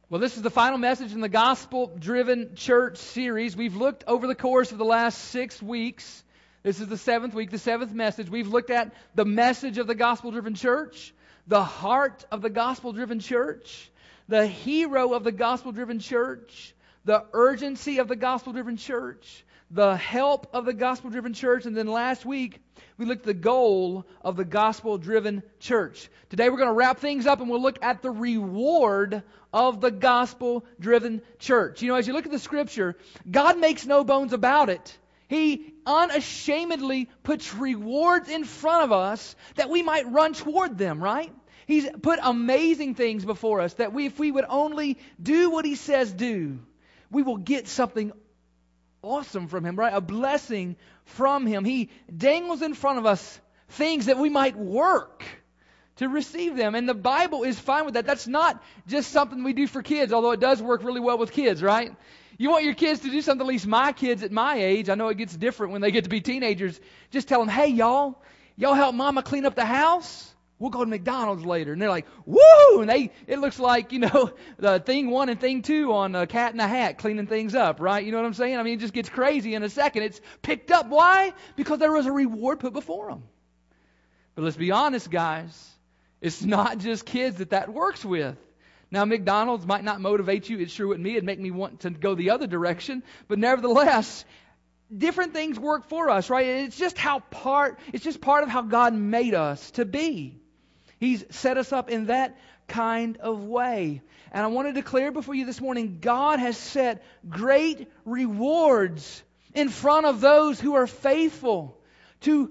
Well, this is the final message in the Gospel-Driven Church series. We've looked over the course of the last 6 weeks. This is the 7th week, the 7th message. We've looked at the message of the Gospel-Driven Church, the heart of the Gospel-Driven Church, the hero of the Gospel-Driven Church, the urgency of the Gospel-Driven Church, the help of the Gospel-Driven Church, and then last week we looked at the goal of the Gospel-Driven Church. Today we're going to wrap things up and we'll look at the reward of the Gospel-Driven Church. You know, as you look at the Scripture, God makes no bones about it. He unashamedly puts rewards in front of us that we might run toward them, right? He's put amazing things before us that if we would only do what He says do, we will get something awesome from Him, right? A blessing from Him. He dangles in front of us things that we might work to receive them. And the Bible is fine with that. That's not just something we do for kids, although it does work really well with kids, right? You want your kids to do something, at least my kids at my age, I know it gets different when they get to be teenagers, just tell them, hey, y'all help Mama clean up the house? We'll go to McDonald's later. And they're like, woo! And it looks like, the thing 1 and thing 2 on Cat in the Hat cleaning things up, right? You know what I'm saying? I mean, it just gets crazy in a second. It's picked up. Why? Because there was a reward put before them. But let's be honest, guys. It's not just kids that works with. Now, McDonald's might not motivate you. It sure wouldn't me. It'd make me want to go the other direction. But nevertheless, different things work for us, right? It's just part of how God made us to be. He's set us up in that kind of way. And I want to declare before you this morning, God has set great rewards in front of those who are faithful to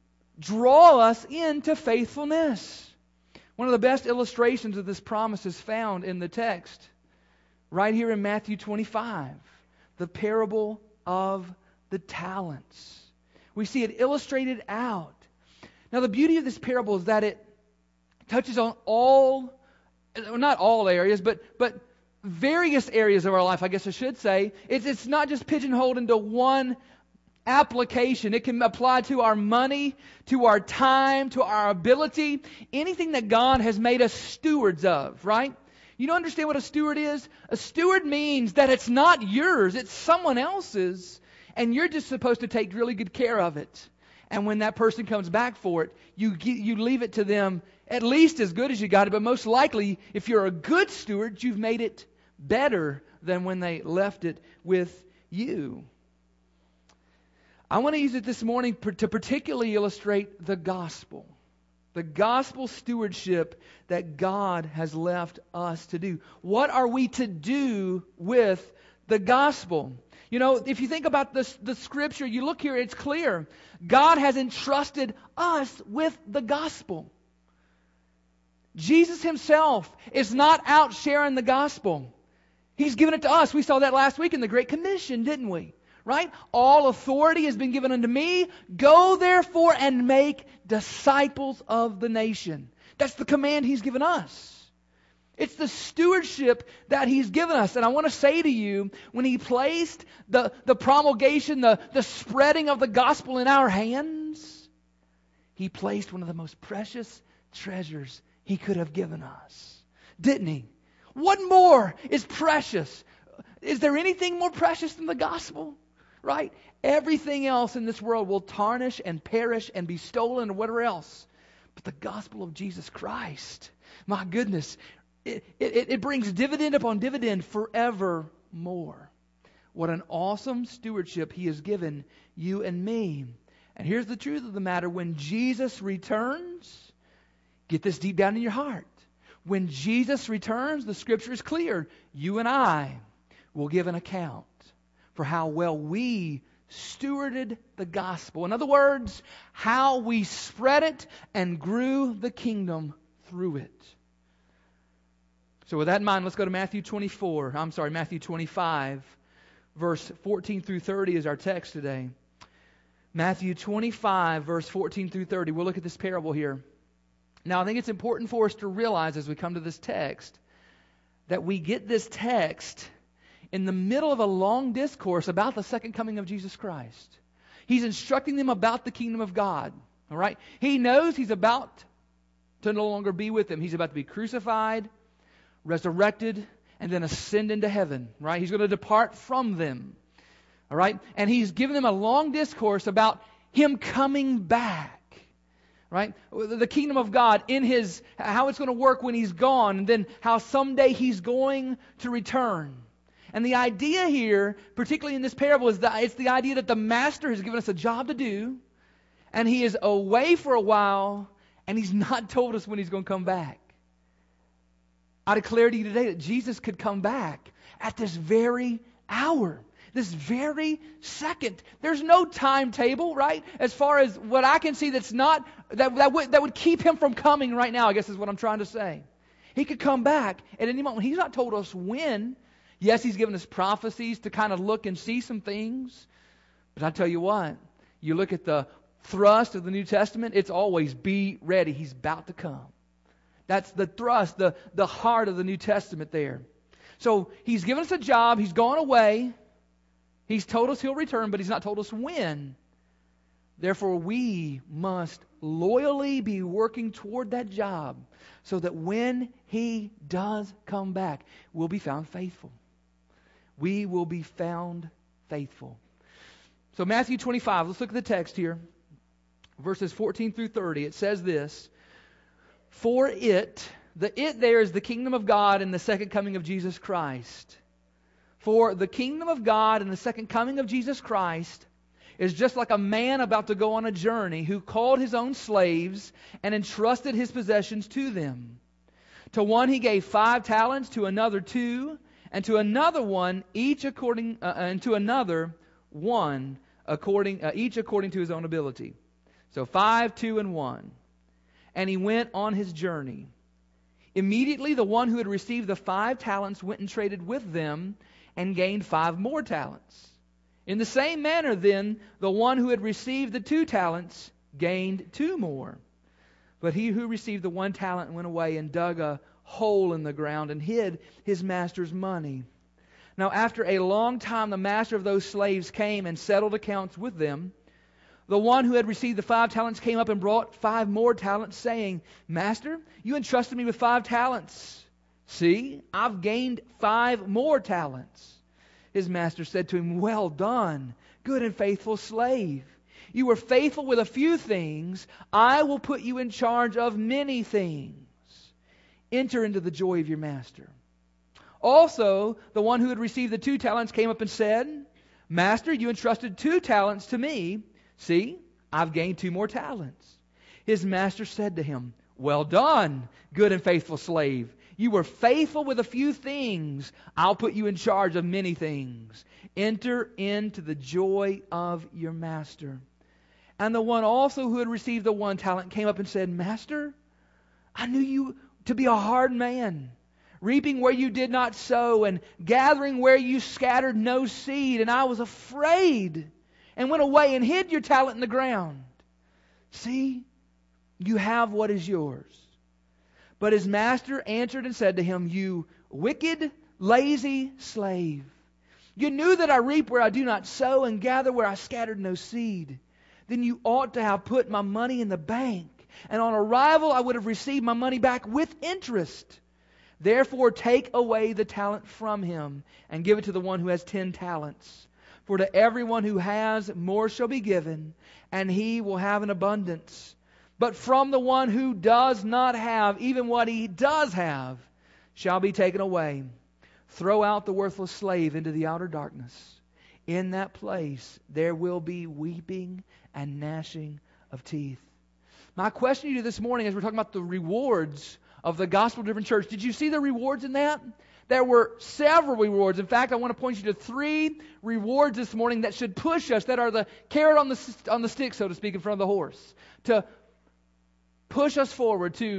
draw us into faithfulness. One of the best illustrations of this promise is found in the text, right here in Matthew 25, the parable of the talents. We see it illustrated out. Now, the beauty of this parable is that it touches on not all areas, but various areas of our life, I guess I should say. It's not just pigeonholed into one application. It can apply to our money, to our time, to our ability, anything that God has made us stewards of, right? You don't understand what a steward is? A steward means that it's not yours, it's someone else's, and you're just supposed to take really good care of it. And when that person comes back for it, you leave it to them at least as good as you got it, but most likely, if you're a good steward, you've made it better than when they left it with you. I want to use it this morning to particularly illustrate the gospel stewardship that God has left us to do. What are we to do with the gospel? You know, if you think about the Scripture, you look here, it's clear. God has entrusted us with the gospel. Jesus Himself is not out sharing the gospel. He's given it to us. We saw that last week in the Great Commission, didn't we? Right? All authority has been given unto me. Go therefore and make disciples of the nation. That's the command He's given us. It's the stewardship that He's given us. And I want to say to you, when He placed the promulgation, the spreading of the gospel in our hands, He placed one of the most precious treasures He could have given us. Didn't He? What more is precious? Is there anything more precious than the gospel? Right? Everything else in this world will tarnish and perish and be stolen or whatever else. But the gospel of Jesus Christ, my goodness, it brings dividend upon dividend forevermore. What an awesome stewardship He has given you and me. And here's the truth of the matter. When Jesus returns, get this deep down in your heart. When Jesus returns, the Scripture is clear. You and I will give an account for how well we stewarded the gospel. In other words, how we spread it and grew the kingdom through it. So with that in mind, let's go to Matthew 25, verse 14 through 30 is our text today. Matthew 25, verse 14 through 30. We'll look at this parable here. Now, I think it's important for us to realize as we come to this text that we get this text in the middle of a long discourse about the second coming of Jesus Christ. He's instructing them about the kingdom of God. All right? He knows He's about to no longer be with them. He's about to be crucified, resurrected, and then ascend into heaven, right? He's going to depart from them, all right? And He's given them a long discourse about Him coming back, right? The kingdom of God how it's going to work when He's gone, and then how someday He's going to return. And the idea here, particularly in this parable, is that it's the idea that the Master has given us a job to do, and He is away for a while, and He's not told us when He's going to come back. I declare to you today that Jesus could come back at this very hour, this very second. There's no timetable, right? As far as what I can see, that would keep Him from coming right now, I guess is what I'm trying to say. He could come back at any moment. He's not told us when. Yes, He's given us prophecies to kind of look and see some things. But I tell you what, you look at the thrust of the New Testament, it's always be ready. He's about to come. That's the thrust, the heart of the New Testament there. So He's given us a job. He's gone away. He's told us He'll return, but He's not told us when. Therefore, we must loyally be working toward that job so that when He does come back, we'll be found faithful. We will be found faithful. So Matthew 25, let's look at the text here. Verses 14 through 30. It says this: For the it there is the kingdom of God and the second coming of Jesus Christ. For the kingdom of God and the second coming of Jesus Christ is just like a man about to go on a journey who called his own slaves and entrusted his possessions to them. To one he gave 5 talents, to another 2, and to another one each according to his own ability. So 5, 2, and 1. And he went on his journey. Immediately the one who had received the 5 talents went and traded with them and gained 5 more talents. In the same manner then, the one who had received the 2 talents gained 2 more. But he who received the 1 talent went away and dug a hole in the ground and hid his master's money. Now after a long time the master of those slaves came and settled accounts with them. The one who had received the 5 talents came up and brought 5 more talents, saying, Master, you entrusted me with 5 talents. See, I've gained 5 more talents. His master said to him, Well done, good and faithful slave. You were faithful with a few things. I will put you in charge of many things. Enter into the joy of your master. Also, the one who had received the 2 talents came up and said, Master, you entrusted 2 talents to me. See, I've gained 2 more talents. His master said to him, Well done, good and faithful slave. You were faithful with a few things. I'll put you in charge of many things. Enter into the joy of your master. And the one also who had received the 1 talent came up and said, Master, I knew you to be a hard man, reaping where you did not sow and gathering where you scattered no seed. And I was afraid and went away and hid your talent in the ground. See, you have what is yours. But his master answered and said to him, You wicked, lazy slave. You knew that I reap where I do not sow and gather where I scattered no seed. Then you ought to have put my money in the bank, and on arrival I would have received my money back with interest. Therefore take away the talent from him and give it to the one who has 10 talents. For to everyone who has, more shall be given, and he will have an abundance. But from the one who does not have, even what he does have shall be taken away. Throw out the worthless slave into the outer darkness. In that place there will be weeping and gnashing of teeth. My question to you this morning, as we're talking about the rewards of the gospel-driven church, did you see the rewards in that? There were several rewards. In fact, I want to point you to 3 rewards this morning that should push us, that are the carrot on the stick, so to speak, in front of the horse, to push us forward, to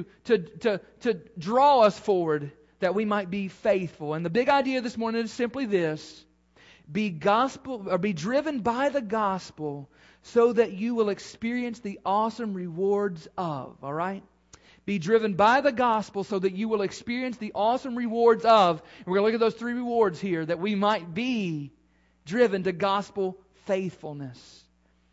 draw us forward, that we might be faithful. And the big idea this morning is simply this: be driven by the gospel so that you will experience the awesome rewards of. All right? Be driven by the gospel so that you will experience the awesome rewards of. And we're going to look at those 3 rewards here, that we might be driven to gospel faithfulness.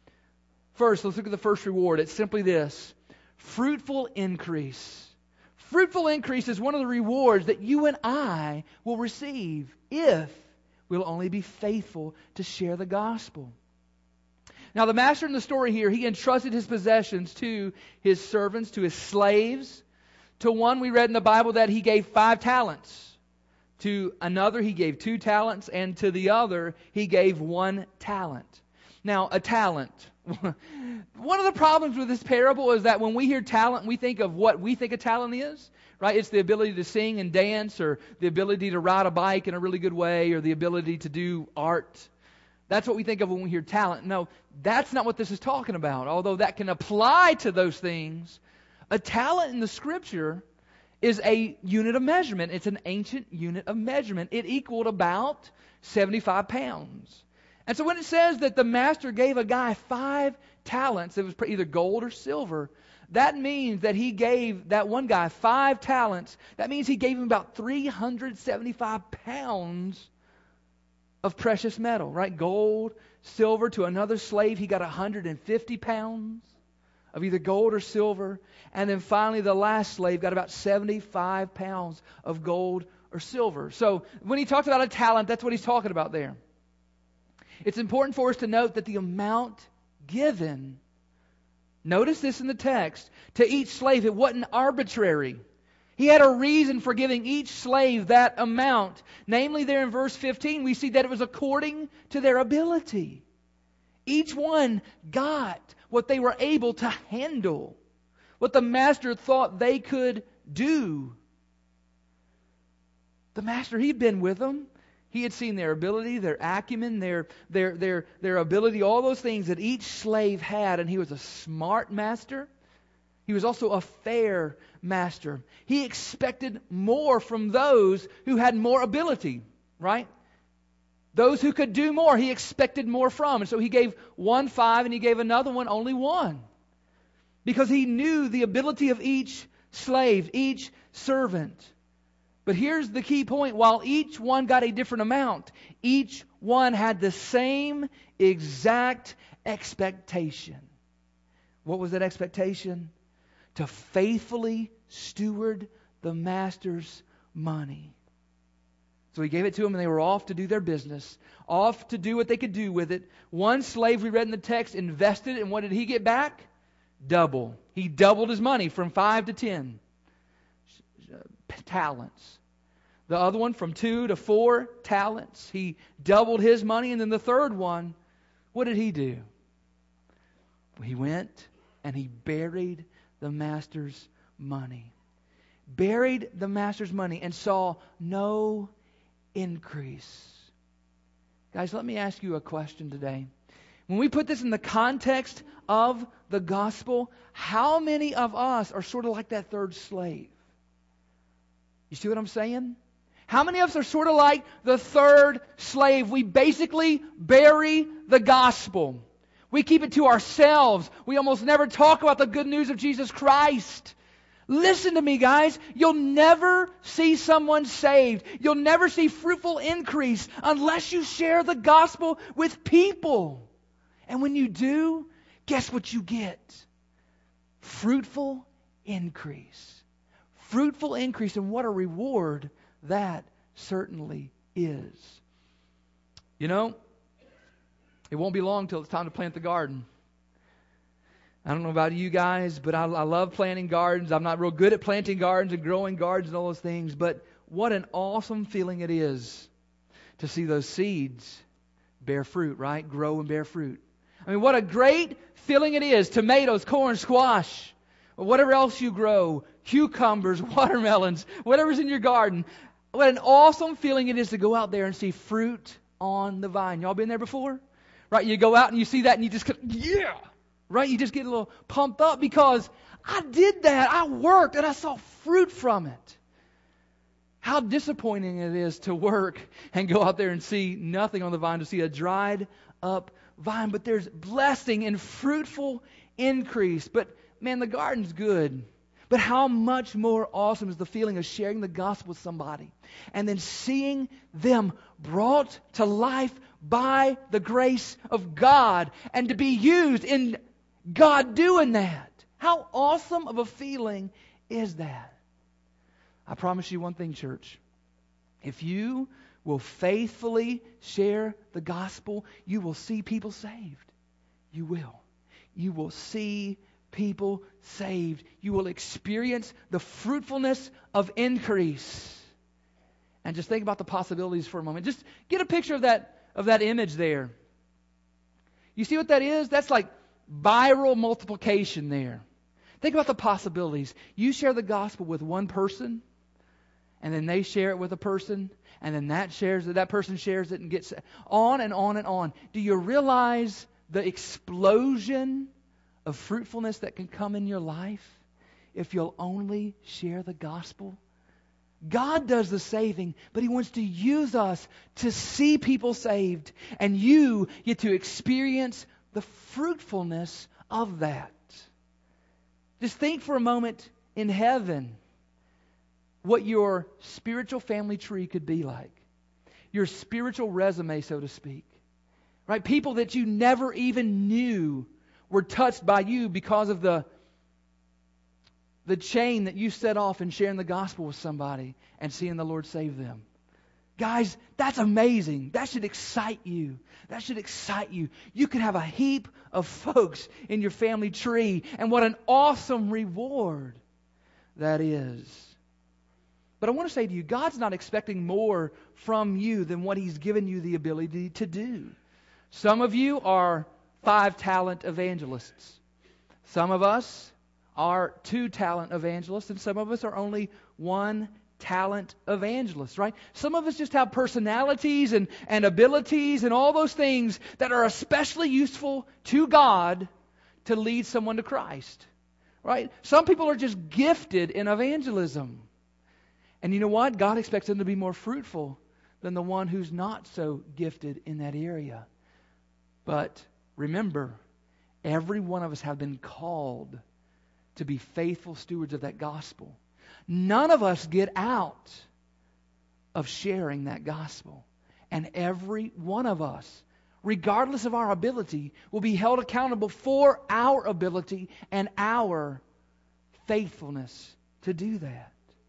First, let's look at the first reward. It's simply this: fruitful increase. Fruitful increase is one of the rewards that you and I will receive if we'll only be faithful to share the gospel. Now, the master in the story here, he entrusted his possessions to his servants, to his slaves. To one, we read in the Bible that he gave 5 talents. To another, he gave 2 talents. And to the other, he gave 1 talent. Now, a talent. One of the problems with this parable is that when we hear talent, we think of what we think a talent is. Right? It's the ability to sing and dance, or the ability to ride a bike in a really good way, or the ability to do art. That's what we think of when we hear talent. No, that's not what this is talking about. Although that can apply to those things, a talent in the Scripture is a unit of measurement. It's an ancient unit of measurement. It equaled about 75 pounds. And so when it says that the master gave a guy 5 talents, it was either gold or silver, that means that he gave that one guy 5 talents. That means he gave him about 375 pounds of precious metal, right? Gold, silver. To another slave, he got 150 pounds of either gold or silver. And then finally, the last slave got about 75 pounds of gold or silver. So when he talks about a talent, that's what he's talking about there. It's important for us to note that the amount given, notice this in the text, to each slave, it wasn't arbitrary. He had a reason for giving each slave that amount. Namely, there in verse 15, we see that it was according to their ability. Each one got what they were able to handle, what the master thought they could do. The master, he'd been with them. He had seen their ability, their acumen, their ability, all those things that each slave had. And he was a smart master. He was also a fair master. He expected more from those who had more ability, right? Those who could do more, he expected more from. And so he gave one 5 and he gave another one only 1. Because he knew the ability of each slave, each servant. But here's the key point. While each one got a different amount, each one had the same exact expectation. What was that expectation? To faithfully steward the master's money. So he gave it to them and they were off to do their business, off to do what they could do with it. One slave, we read in the text, invested, and what did he get back? Double. He doubled his money from 5 to 10 talents. The other one from 2 to 4 talents. He doubled his money. And then the third one, what did he do? He went and he buried the master's money. Buried the master's money and saw no increase. Guys, let me ask you a question today. When we put this in the context of the gospel, how many of us are sort of like that third slave? You see what I'm saying? How many of us are sort of like the third slave? We basically bury the gospel. We keep it to ourselves. We almost never talk about the good news of Jesus Christ. Listen to me, guys. You'll never see someone saved. You'll never see fruitful increase unless you share the gospel with people. And when you do, guess what you get? Fruitful increase. Fruitful increase, and what a reward that certainly is. You know, it won't be long till it's time to plant the garden. I don't know about you guys, but I love planting gardens. I'm not real good at planting gardens and growing gardens and all those things, but what an awesome feeling it is to see those seeds bear fruit, right? Grow and bear fruit. I mean, what a great feeling it is. Tomatoes, corn, squash, or whatever else you grow, cucumbers, watermelons, whatever's in your garden. What an awesome feeling it is to go out there and see fruit on the vine. Y'all been there before? Right? You go out and you see that and you just, yeah! Right? You just get a little pumped up because I did that. I worked and I saw fruit from it. How disappointing it is to work and go out there and see nothing on the vine, to see a dried up vine. But there's blessing and fruitful increase. But man, the garden's good. But how much more awesome is the feeling of sharing the gospel with somebody and then seeing them brought to life by the grace of God and to be used in God doing that. How awesome of a feeling is that? I promise you one thing, church. If you will faithfully share the gospel, you will see people saved. You will. You will see people saved. You will experience the fruitfulness of increase. And just think about the possibilities for a moment. Just get a picture of that image there. You see what that is? That's like viral multiplication there. Think about the possibilities. You share the gospel with one person, and then they share it with a person, and then that person shares it and gets on and on and on. Do you realize the explosion of fruitfulness that can come in your life if you'll only share the gospel? God does the saving, but He wants to use us to see people saved, and you get to experience the fruitfulness of that. Just think for a moment in heaven what your spiritual family tree could be like. Your spiritual resume, so to speak. Right? People that you never even knew were touched by you because of the chain that you set off in sharing the gospel with somebody and seeing the Lord save them. Guys, that's amazing. That should excite you. That should excite you. You could have a heap of folks in your family tree, and what an awesome reward that is. But I want to say to you, God's not expecting more from you than what He's given you the ability to do. Some of you are 5-talent evangelists. Some of us are 2-talent evangelists, and some of us are only 1-talent evangelists, right? Some of us just have personalities and abilities and all those things that are especially useful to God to lead someone to Christ, right? Some people are just gifted in evangelism. And you know what? God expects them to be more fruitful than the one who's not so gifted in that area. But remember, every one of us have been called to be faithful stewards of that gospel. None of us get out of sharing that gospel. And every one of us, regardless of our ability, will be held accountable for our ability and our faithfulness to do that.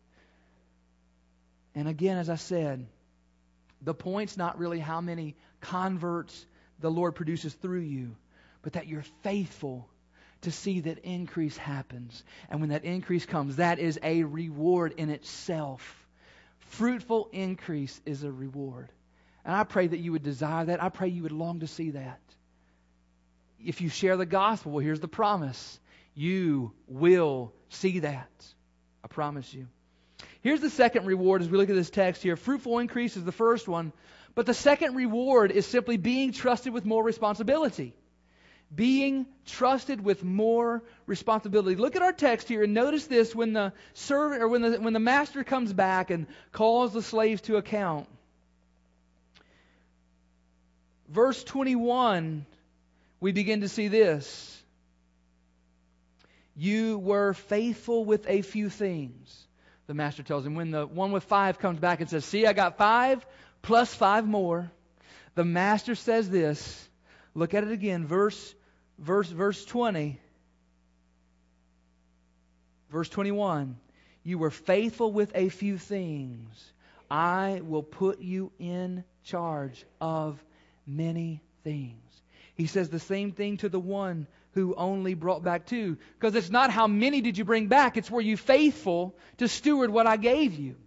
And again, as I said, the point's not really how many converts the Lord produces through you, but that you're faithful to see that increase happens. And when that increase comes, that is a reward in itself. Fruitful increase is a reward. And I pray that you would desire that. I pray you would long to see that. If you share the gospel, well, here's the promise. You will see that. I promise you. Here's the second reward as we look at this text here. Fruitful increase is the first one. But the second reward is simply being trusted with more responsibility. Being trusted with more responsibility. Look at our text here and notice this when the servant or when the master comes back and calls the slaves to account. Verse 21, we begin to see this. You were faithful with a few things. The master tells him. When the one with 5 comes back and says, see, I got 5 plus 5 more. The master says this. Look at it again. Verse 20. Verse 21. You were faithful with a few things. I will put you in charge of many things. He says the same thing to the one who only brought back 2. Because it's not how many did you bring back. It's were you faithful to steward what I gave you.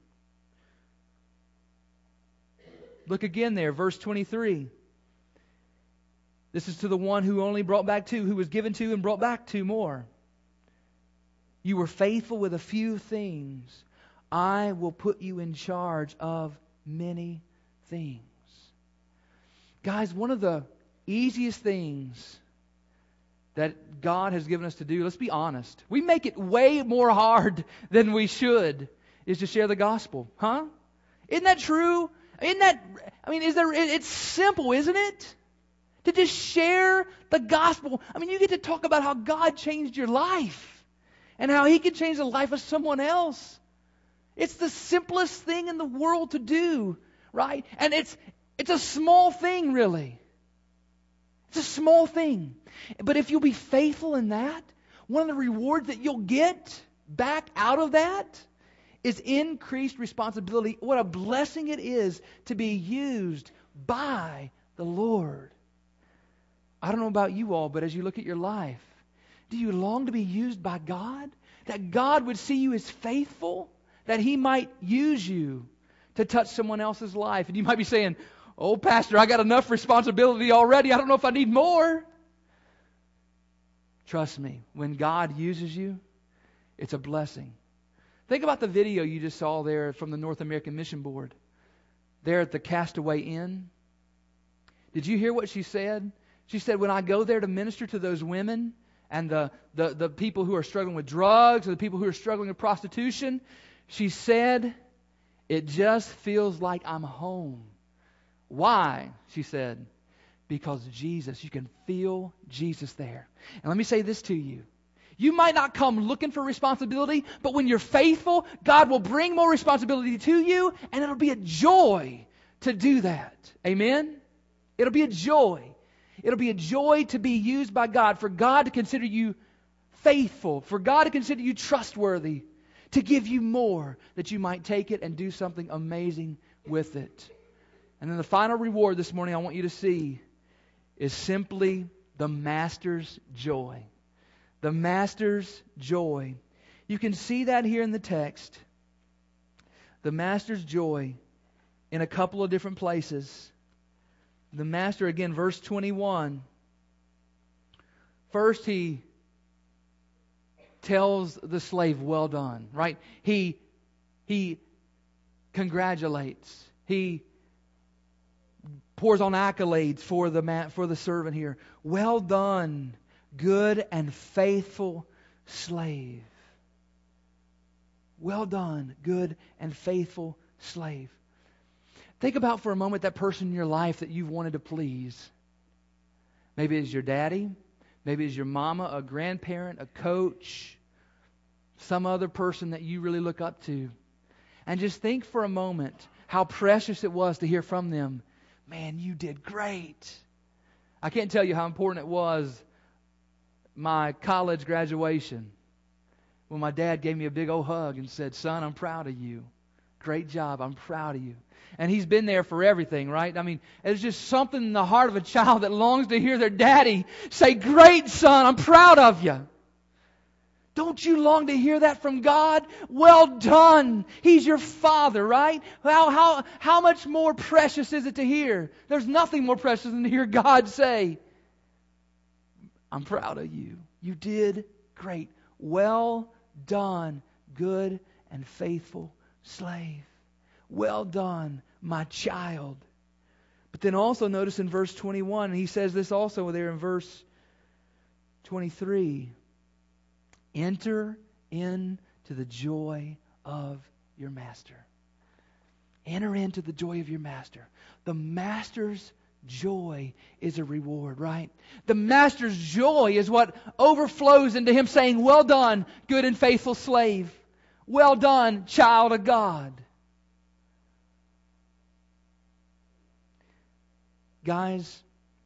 Look again there. Verse 23. This is to the one who only brought back 2, who was given 2 and brought back 2 more. You were faithful with a few things. I will put you in charge of many things. Guys, one of the easiest things that God has given us to do, let's be honest. We make it way more hard than we should, is to share the gospel. Huh? Isn't that true? It's simple, isn't it? To just share the gospel. You get to talk about how God changed your life and how He can change the life of someone else. It's the simplest thing in the world to do, right? And it's a small thing, really. It's a small thing. But if you'll be faithful in that, one of the rewards that you'll get back out of that is increased responsibility. What a blessing it is to be used by the Lord. I don't know about you all, but as you look at your life, do you long to be used by God? That God would see you as faithful? That He might use you to touch someone else's life? And you might be saying, "Oh, Pastor, I got enough responsibility already. I don't know if I need more." Trust me, when God uses you, it's a blessing. Think about the video you just saw there from the North American Mission Board. There at the Castaway Inn. Did you hear what she said? She said, when I go there to minister to those women and the people who are struggling with drugs or the people who are struggling with prostitution, she said, it just feels like I'm home. Why? She said, because Jesus, you can feel Jesus there. And let me say this to you. You might not come looking for responsibility, but when you're faithful, God will bring more responsibility to you, and it'll be a joy to do that. Amen? It'll be a joy. It'll be a joy to be used by God, for God to consider you faithful, for God to consider you trustworthy, to give you more, that you might take it and do something amazing with it. And then the final reward this morning I want you to see is simply the Master's joy. The Master's joy. You can see that here in the text. The Master's joy in a couple of different places. The Master, again, verse 21. First, He tells the slave, well done, right? He congratulates. He pours on accolades for the servant here. Well done, good and faithful slave. Well done, good and faithful slave. Think about for a moment that person in your life that you've wanted to please. Maybe it's your daddy. Maybe it's your mama, a grandparent, a coach, some other person that you really look up to. And just think for a moment how precious it was to hear from them. Man, you did great. I can't tell you how important it was, my college graduation, when my dad gave me a big old hug and said, "Son, I'm proud of you. Great job. I'm proud of you." And he's been there for everything, right? I mean, it's just something in the heart of a child that longs to hear their daddy say, "Great, son, I'm proud of you." Don't you long to hear that from God? Well done. He's your Father, right? How much more precious is it to hear? There's nothing more precious than to hear God say, "I'm proud of you. You did great. Well done, good and faithful slave. Well done, my child." But then also notice in verse 21, He says this also there in verse 23. Enter into the joy of your master. Enter into the joy of your master. The master's joy is a reward, right? The master's joy is what overflows into him saying, "Well done, good and faithful slave. Well done, child of God." Guys,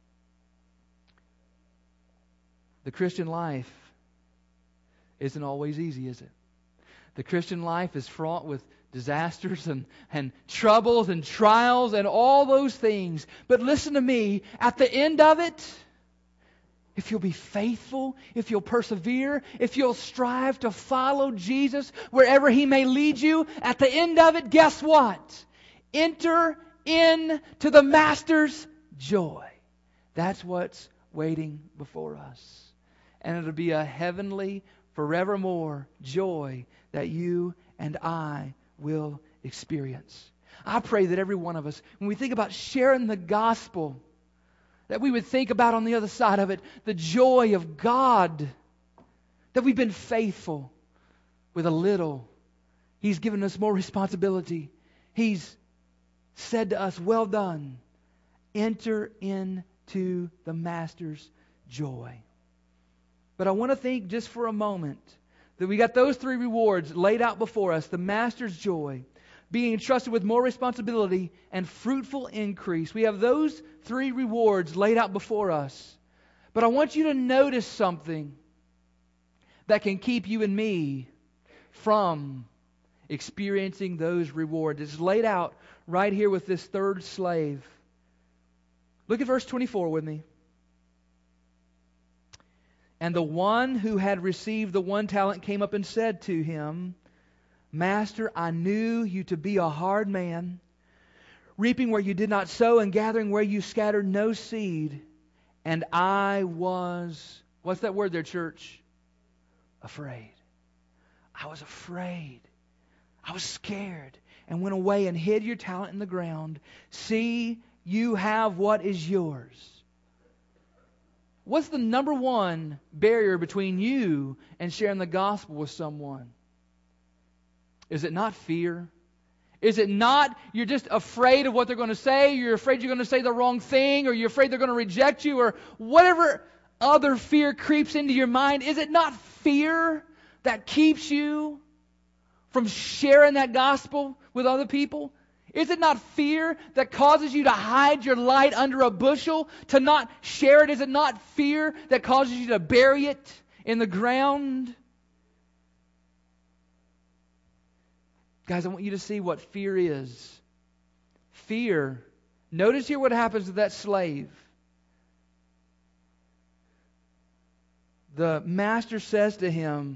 the Christian life isn't always easy, is it? The Christian life is fraught with disasters and troubles and trials and all those things. But listen to me, at the end of it, if you'll be faithful, if you'll persevere, if you'll strive to follow Jesus wherever He may lead you, at the end of it, guess what? Enter into the Master's joy. That's what's waiting before us. And it'll be a heavenly, forevermore joy that you and I will experience. I pray that every one of us, when we think about sharing the gospel, that we would think about on the other side of it, the joy of God, that we've been faithful with a little. He's given us more responsibility. He's said to us, "Well done. Enter into the Master's joy." But I want to think just for a moment that we got those three rewards laid out before us. The Master's joy, being entrusted with more responsibility, and fruitful increase. We have those three rewards laid out before us. But I want you to notice something that can keep you and me from experiencing those rewards. It's laid out right here with this third slave. Look at verse 24 with me. And the one who had received the 1 talent came up and said to him, Master, I knew you to be a hard man, reaping where you did not sow and gathering where you scattered no seed. And I was, what's that word there, church? Afraid. I was afraid. I was scared and went away and hid your talent in the ground. See, you have what is yours. What's the number one barrier between you and sharing the gospel with someone? Is it not fear? Is it not you're just afraid of what they're going to say, you're afraid you're going to say the wrong thing, or you're afraid they're going to reject you, or whatever other fear creeps into your mind? Is it not fear that keeps you from sharing that gospel with other people? Is it not fear that causes you to hide your light under a bushel, to not share it? Is it not fear that causes you to bury it in the ground? Guys, I want you to see what fear is. Fear. Notice here what happens to that slave. The master says to him,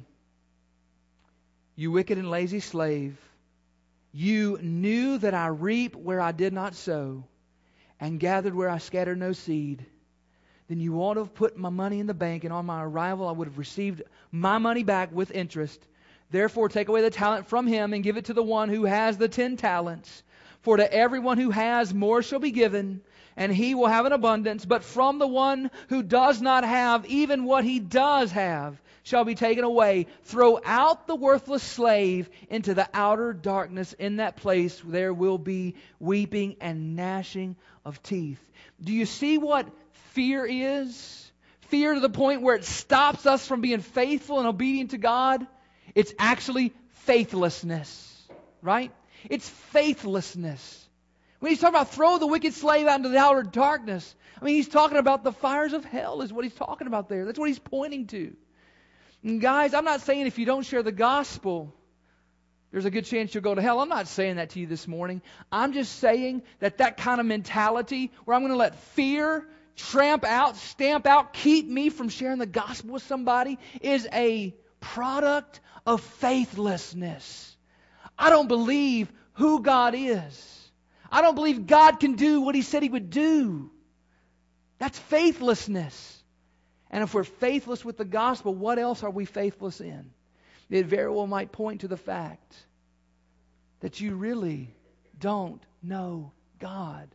You wicked and lazy slave, you knew that I reap where I did not sow, and gathered where I scattered no seed. Then you ought to have put my money in the bank, and on my arrival I would have received my money back with interest. Therefore take away the talent from him, and give it to the one who has the 10 talents. For to everyone who has, more shall be given, and he will have an abundance. But from the one who does not have, even what he does have shall be taken away. Throw out the worthless slave into the outer darkness. In that place there will be weeping and gnashing of teeth. Do you see what fear is? Fear to the point where it stops us from being faithful and obedient to God. It's actually faithlessness, right? It's faithlessness. When he's talking about throw the wicked slave out into the outer darkness, I mean, he's talking about the fires of hell is what he's talking about there. That's what he's pointing to. And guys, I'm not saying if you don't share the gospel, there's a good chance you'll go to hell. I'm not saying that to you this morning. I'm just saying that kind of mentality where I'm going to let fear stamp out, keep me from sharing the gospel with somebody is a product of faithlessness. I don't believe who God is. I don't believe God can do what He said He would do. That's faithlessness. And if we're faithless with the gospel, what else are we faithless in? It very well might point to the fact that you really don't know God.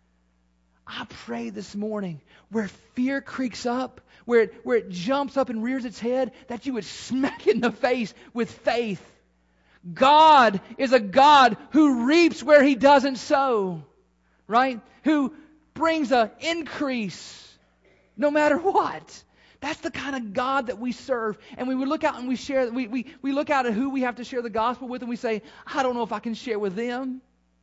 I pray this morning where fear creaks up, where it jumps up and rears its head, that you would smack it in the face with faith. God is a God who reaps where He doesn't sow, right? Who brings an increase no matter what. That's the kind of God that we serve. And we would look out and we share. We look out at who we have to share the gospel with, and we say, I don't know if I can share with them.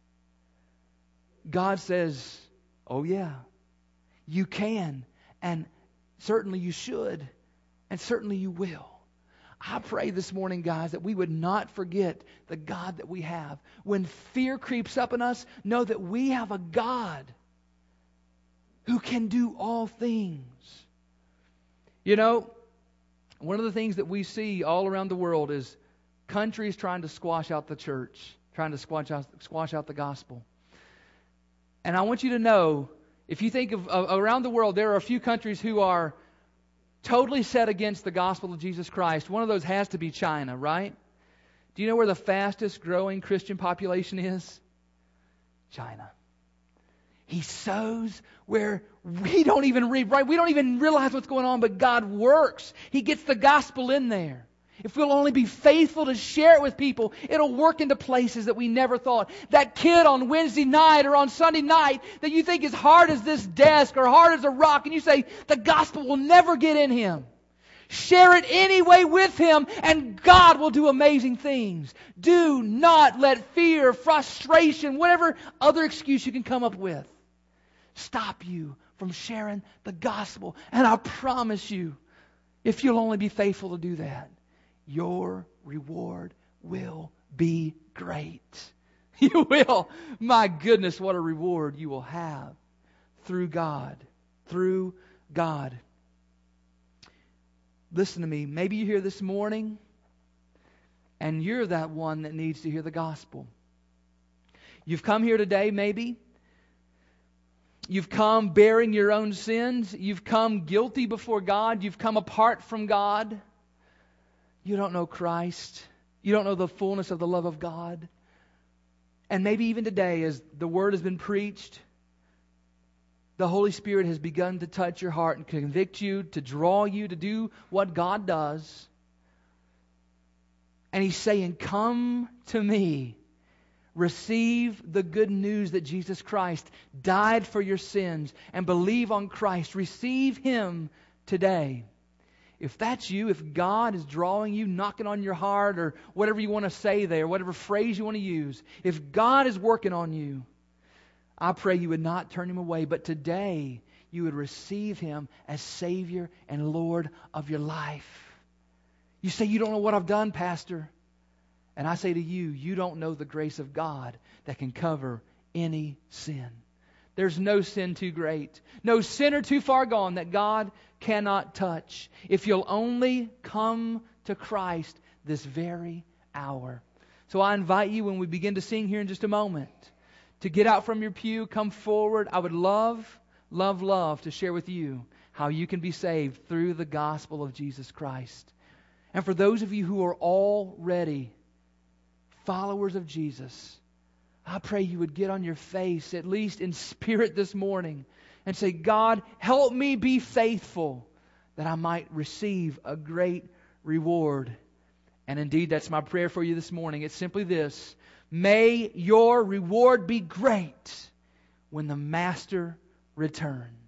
God says, oh yeah, you can, and certainly you should, and certainly you will. I pray this morning, guys, that we would not forget the God that we have. When fear creeps up in us, know that we have a God who can do all things. You know, one of the things that we see all around the world is countries trying to squash out the church, trying to squash out the gospel. And I want you to know, if you think of around the world, there are a few countries who are totally set against the gospel of Jesus Christ. One of those has to be China, right? Do you know where the fastest growing Christian population is? China. He sows where we don't even read, right? We don't even realize what's going on, but God works. He gets the gospel in there. If we'll only be faithful to share it with people, it'll work into places that we never thought. That kid on Wednesday night or on Sunday night that you think is hard as this desk or hard as a rock, and you say, the gospel will never get in him. Share it anyway with him, and God will do amazing things. Do not let fear, frustration, whatever other excuse you can come up with, stop you from sharing the gospel. And I promise you, if you'll only be faithful to do that, your reward will be great. You will. My goodness, what a reward you will have through God. Through God. Listen to me. Maybe you're here this morning and you're that one that needs to hear the gospel. You've come here today, maybe. You've come bearing your own sins. You've come guilty before God. You've come apart from God. You don't know Christ. You don't know the fullness of the love of God. And maybe even today, as the Word has been preached, the Holy Spirit has begun to touch your heart and convict you, to draw you to do what God does. And He's saying, come to me. Receive the good news that Jesus Christ died for your sins and believe on Christ. Receive Him today. If that's you, if God is drawing you, knocking on your heart, or whatever you want to say there, whatever phrase you want to use, if God is working on you, I pray you would not turn Him away, but today you would receive Him as Savior and Lord of your life. You say, you don't know what I've done, Pastor. And I say to you, you don't know the grace of God that can cover any sin. There's no sin too great, no sinner too far gone that God cannot touch. If you'll only come to Christ this very hour. So I invite you, when we begin to sing here in just a moment, to get out from your pew, come forward. I would love to share with you how you can be saved through the gospel of Jesus Christ. And for those of you who are already followers of Jesus, I pray you would get on your face, at least in spirit this morning, and say, God, help me be faithful that I might receive a great reward. And indeed, that's my prayer for you this morning. It's simply this: may your reward be great when the Master returns.